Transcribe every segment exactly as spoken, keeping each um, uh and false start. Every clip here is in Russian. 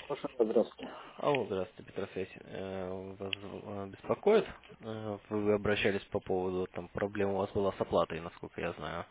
Слушай, здравствуйте. Алло, здравствуйте, Петр Федорович. Э, Вас э, беспокоит? Э, Вы обращались по поводу, там, проблем у вас была с оплатой, насколько я знаю.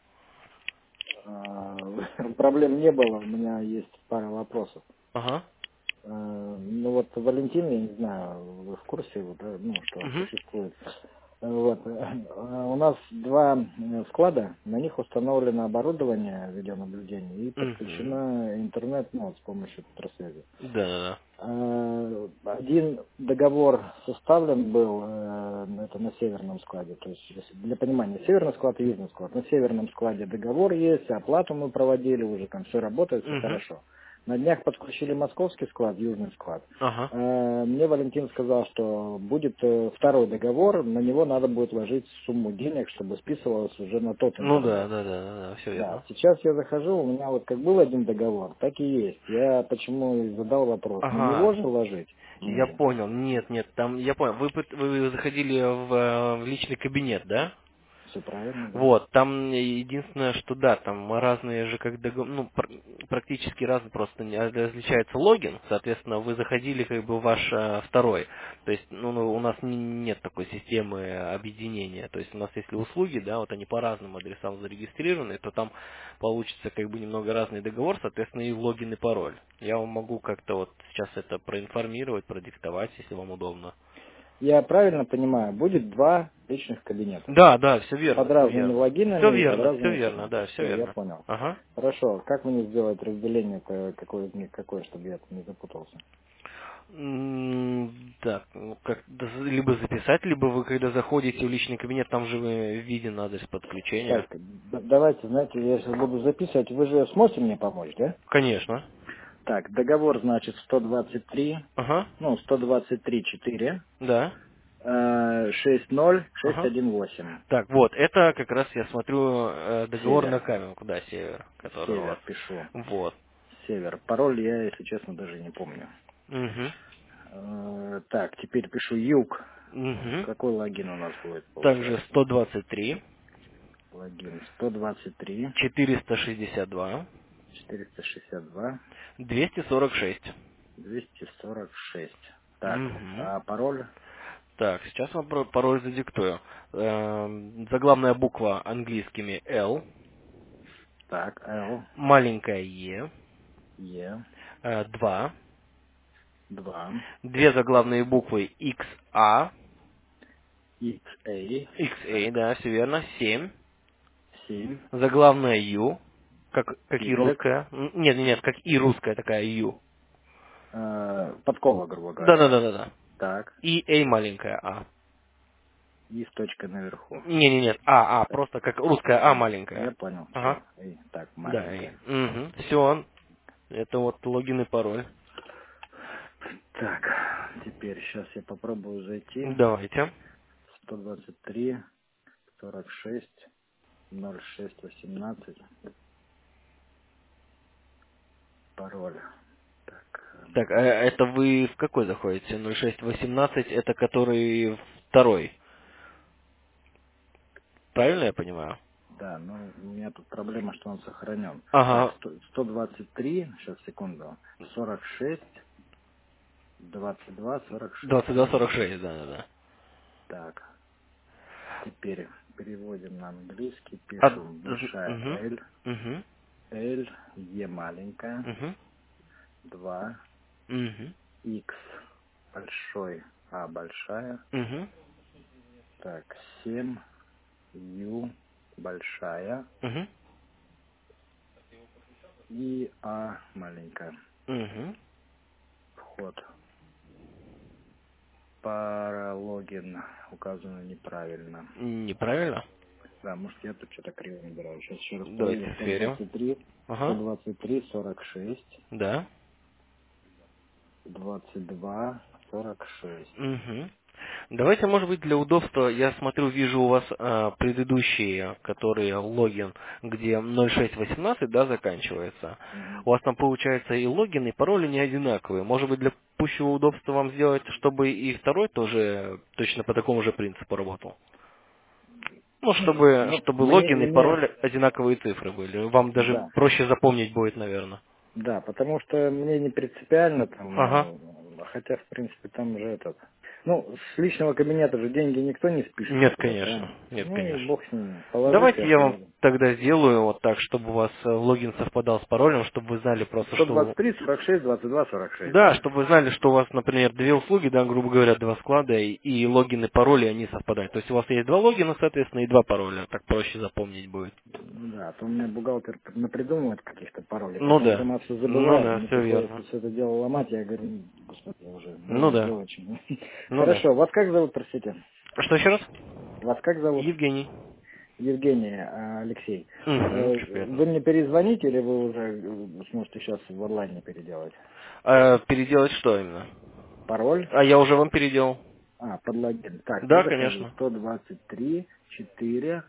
А, Проблем не было, у меня есть пара вопросов. Ага. А, Ну вот Валентин, я не знаю, вы в курсе, вот, э, ну, что он Угу. существует. Вот. э, У нас два э, склада, на них установлено оборудование видеонаблюдения и Угу. подключено интернет, ну, вот с помощью тросвязи. Да-да-да. Э, Один договор составлен был, э, это на северном складе, то есть если для понимания, северный склад и южный склад. На северном складе договор есть, оплату мы проводили, уже там все работает, все Угу. хорошо. На днях подключили московский склад, южный склад. Ага. Э, Мне Валентин сказал, что будет э, второй договор, на него надо будет ложить сумму денег, чтобы списывалось уже на тот Ну да, интернет. да, да, да, да, все Да, верно. сейчас я захожу, у меня вот как был один договор, так и есть. Я почему и задал вопрос, на него Ага. же ложить Я деньги? понял. Нет, нет, там, я понял. Вы, пыт- вы заходили в, э, в личный кабинет, да? Все правильно, да? Вот, там единственное, что да, там разные же, как дого- ну, пр- практически разные, просто не- различается логин, соответственно, вы заходили как бы в ваш э, второй, то есть, ну, ну, у нас не- нет такой системы объединения, то есть у нас если услуги, да, вот они по разным адресам зарегистрированы, то там получится как бы немного разный договор, соответственно, и логин и пароль. Я вам могу как-то вот сейчас это проинформировать, продиктовать, если вам удобно. Я правильно понимаю, будет два личных кабинета Да, да, все под верно, все разными верно. Все логинами и под верно, все разными верно, паролями. да, все Все, я верно. понял. Ага. Хорошо, как мне сделать разделение, какое из них какое, чтобы я не запутался? М, Так, ну, как, да, либо записать, либо вы, когда заходите в личный кабинет, там же вы виден адрес подключения. Так, д- давайте, знаете, я сейчас буду записывать, вы же сможете мне помочь, да? Конечно. Так, договор, значит, сто двадцать три, Ага, ну, сто двадцать три четыре. да, шесть ноль шесть ага. один восемь. Так, вот, это как раз я смотрю э, договор на Север. каменку, да, север, который у вас. Север пишу. Вот. Север. Пароль я, если честно, даже не помню. Угу. Э, Так, теперь пишу юг. Угу. Какой логин у нас будет, Также получается? сто двадцать три, Логин сто двадцать три, четыреста шестьдесят два, четыреста шестьдесят два, двести сорок шесть. двести сорок шесть. Так, Угу. а пароль? Так, сейчас вам про- пароль задиктую. Эм, заглавная буква английскими L, Так, L, маленькая E, E, э, два, два, две заглавные буквы X A, X A, X A, так, да, все верно, семь, семь, заглавная U, как, как и Y, русская, Н- нет, нет, нет, как и русская такая U. э, подкова, грубо говоря. Да-да-да-да-да. Так, И A маленькая А. и с точкой наверху. Не, не, нет, А, А, просто как русская А А, я маленькая. понял, Ага. все. Так, Да, и, маленькая. все, это вот логин и пароль. Так, теперь сейчас я попробую зайти. Давайте. сто двадцать три, сорок шесть, ноль шесть восемнадцать. Пароль. Так, Так, а это вы в какой заходите? ноль шесть восемнадцать, это который второй. Правильно я понимаю? да, ну у меня тут проблема, что он сохранен. Так, Ага. сто сто двадцать три, сейчас секунду, сорок шесть, двадцать два, сорок шесть, двадцать два да? сорок шесть, да, да, да. Так, теперь переводим на английский, А, пишем большая угу, L, угу, L, E маленькая, угу, два, угу, X большой, А большая, угу, так, семь, U большая угу, и А маленькая. угу. Вход. Паралогин указано неправильно. Неправильно? Да, может я тут что-то криво набираю. Сейчас еще раз проверю. Давайте сто сверим. двадцать три, сто Ага. двадцать три, сорок шесть, Да. двадцать два, сорок шесть. Угу. Давайте, может быть, для удобства, я смотрю, вижу у вас а, предыдущие, которые логин, где ноль шесть восемнадцать, да, заканчивается. Мгм. У вас там получается и логин, и пароли не одинаковые. Может быть, для пущего удобства вам сделать, чтобы и второй тоже точно по такому же принципу работал? Ну, чтобы, Ну, чтобы мне, логин и мне, пароль одинаковые цифры были. Вам даже да. проще запомнить будет, наверное. Да, потому что мне не принципиально там, Ага. э, хотя, в принципе, там же этот... Ну, с личного кабинета же деньги никто не спишет Нет, никуда, конечно. правильно? Нет, Ну и конечно. бог с ними. Положить Давайте я я вам положу. тогда сделаю вот так, чтобы у вас э, логин совпадал с паролем, чтобы вы знали просто, сто что... двадцать три, сорок шесть, двадцать два, сорок шесть, Да, да? чтобы вы знали, что у вас, например, две услуги, да, грубо говоря, два склада, и, и логин и пароли, они совпадают. То есть у вас есть два логина, соответственно, и два пароля. Так проще запомнить будет. Ну да, а то у меня бухгалтер напридумывает каких-то паролей, Ну потом да. сама все Ну забывает, да, мне все приходится верно. все это дело ломать, я говорю, «Ну, господи, уже Ну больно да. делать. чем». Ну да. Хорошо, вас как зовут, простите? Что еще раз? Вас как зовут? Евгений. Евгений, а, Алексей. Угу, Э, очень приятно. Вы мне перезвоните или вы уже э, сможете сейчас в онлайне переделать? А, переделать что именно? Пароль? А я уже вам переделал. А, под логин. Так, ну Да, захожу. конечно. сто двадцать три, четыре,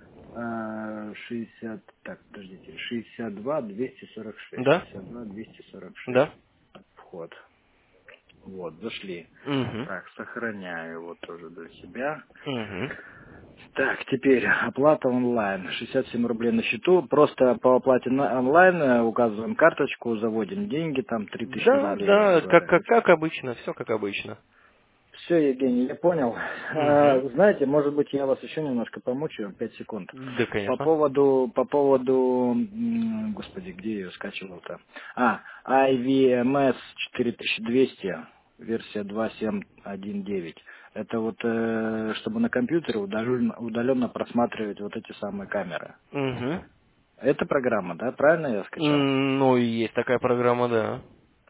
а, шестьдесят, так, подождите, шестьдесят два, двести сорок шесть, Да? шестьдесят два, двести сорок шесть. Да? Вход. Вот, зашли. Угу. Так, сохраняю его тоже для себя. Угу. Так, теперь оплата онлайн. шестьдесят семь рублей на счету. Просто по оплате на онлайн э, указываем карточку, заводим деньги, там три тысячи Да, рублей у да, вас как, звали. как, как обычно, все как обычно. Все, Евгений, я понял. А, Угу. знаете, может быть, я вас еще немножко помучаю, пять секунд. Да, По конечно. поводу, по поводу, м, господи, где я ее скачивал-то? А, ай ви эм эс четыре тысячи двести, версия два семь один девять. Это вот, э, чтобы на компьютере удаленно, удаленно просматривать вот эти самые камеры. Угу. Это программа, да? Правильно я скачал? Ну, и есть такая программа, да.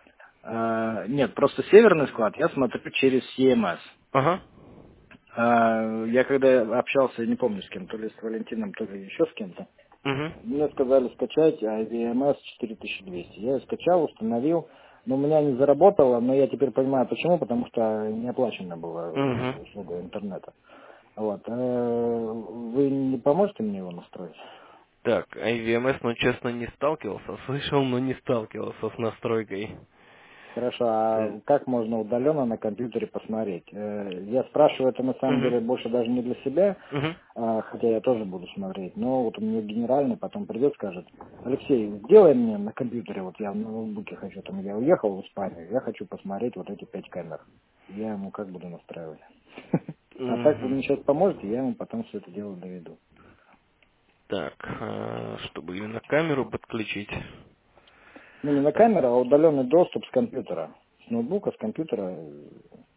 А, нет, просто северный склад я смотрю через си эм эс. Ага. А, я когда общался, не помню с кем, то ли с Валентином, то ли еще с кем-то, Угу. мне сказали скачать ай ви эм эс четыре тысячи двести. Я ее скачал, установил, но у меня не заработало, но я теперь понимаю почему, потому что не оплачена была Угу. услуга интернета. Вот. Э, Вы не поможете мне его настроить? Так, ай ви эм эс, ну, честно, не сталкивался. Слышал, но не сталкивался с настройкой. Хорошо, Э, а как можно удаленно на компьютере посмотреть? Э, Я спрашиваю это на самом Угу. деле больше даже не для себя, Угу. а, хотя я тоже буду смотреть, но вот у меня генеральный потом придет, скажет: Алексей, сделай мне на компьютере, вот я на ноутбуке хочу, там я уехал в Испанию, я хочу посмотреть вот эти пять камер. Я ему как буду настраивать? А так вы Угу. мне сейчас поможете, я ему потом все это дело доведу. Так, а, чтобы именно камеру подключить. Ну не на Так, камеру, а удаленный доступ с компьютера. С ноутбука, с компьютера. э,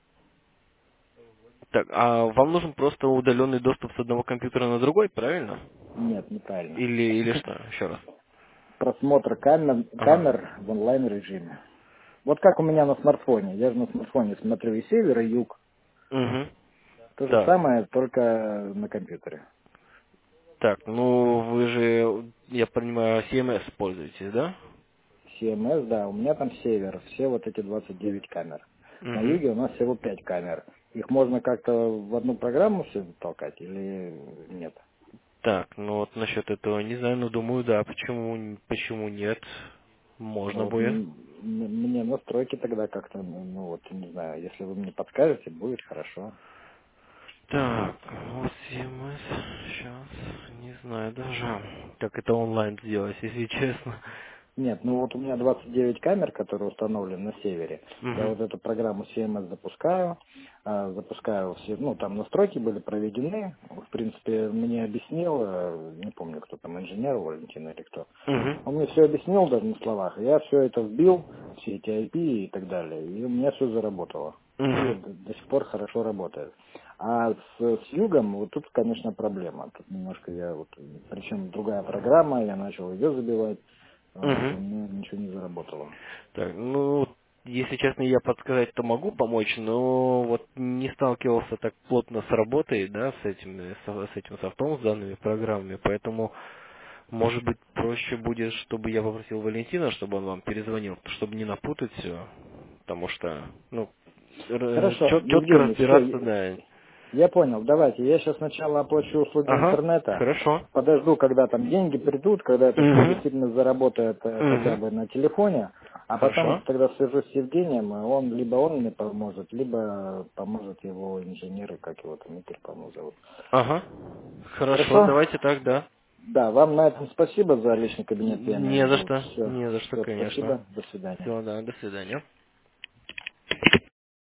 так, а вам нужен просто удаленный доступ с одного компьютера на другой, правильно? Нет, неправильно. Или, или что? Еще раз. Просмотр камер, Ага. камер в онлайн режиме. Вот как у меня на смартфоне. Я же на смартфоне смотрю и север, и юг. Угу. То же Так, самое, только на компьютере. так, ну вы же, я понимаю, си эм эс пользуетесь, да? си эм эс, да, у меня там север, все вот эти двадцать девять камер. На Угу. юге у нас всего пять камер. Их можно как-то в одну программу все толкать или нет? Так, ну вот насчет этого не знаю, но думаю, да, почему, почему нет? Ну Можно вот будет. м- м- мне настройки тогда как-то, ну вот, не знаю, если вы мне подскажете, будет хорошо. Так, вот си эм эс, сейчас, не знаю даже, как это онлайн сделать, если честно. Нет, ну вот у меня двадцать девять камер, которые установлены на севере. Я Угу. вот эту программу си эм эс запускаю, а, запускаю все, ну там настройки были проведены. В принципе, мне объяснил, э, не помню, кто там, инженер Валентин или кто. Он Угу. мне все объяснил даже на словах. Я все это вбил, все эти ай пи и так далее, и у меня все заработало. И Угу. до, до сих пор хорошо работает. А с, с югом, вот тут, конечно, проблема. Тут немножко я вот, причем другая программа, я начал ее забивать. Вот, и Угу. у меня ничего не заработало. Так, ну, если честно, я подсказать, то могу помочь, но вот не сталкивался так плотно с работой, да, с этим, с, с этим софтом, с данными программами, поэтому, может быть, проще будет, чтобы я попросил Валентина, чтобы он вам перезвонил, чтобы не напутать все, потому что, ну, Хорошо, четко Евгений, разбираться, все, да. я понял. Давайте, я сейчас сначала оплачу услуги Ага, интернета, хорошо. подожду, когда там деньги придут, когда это все Угу. действительно заработает э, хотя Угу. бы на телефоне, а потом Хорошо. тогда свяжусь с Евгением, и он либо он мне поможет, либо поможет его инженеры, как его там, Игорь, по-моему, зовут. Ага. Хорошо, Хорошо? давайте так, да. Да, вам на этом спасибо за личный кабинет. Не за что, Все, не за что, все, конечно. спасибо, до свидания. Все, да, до свидания.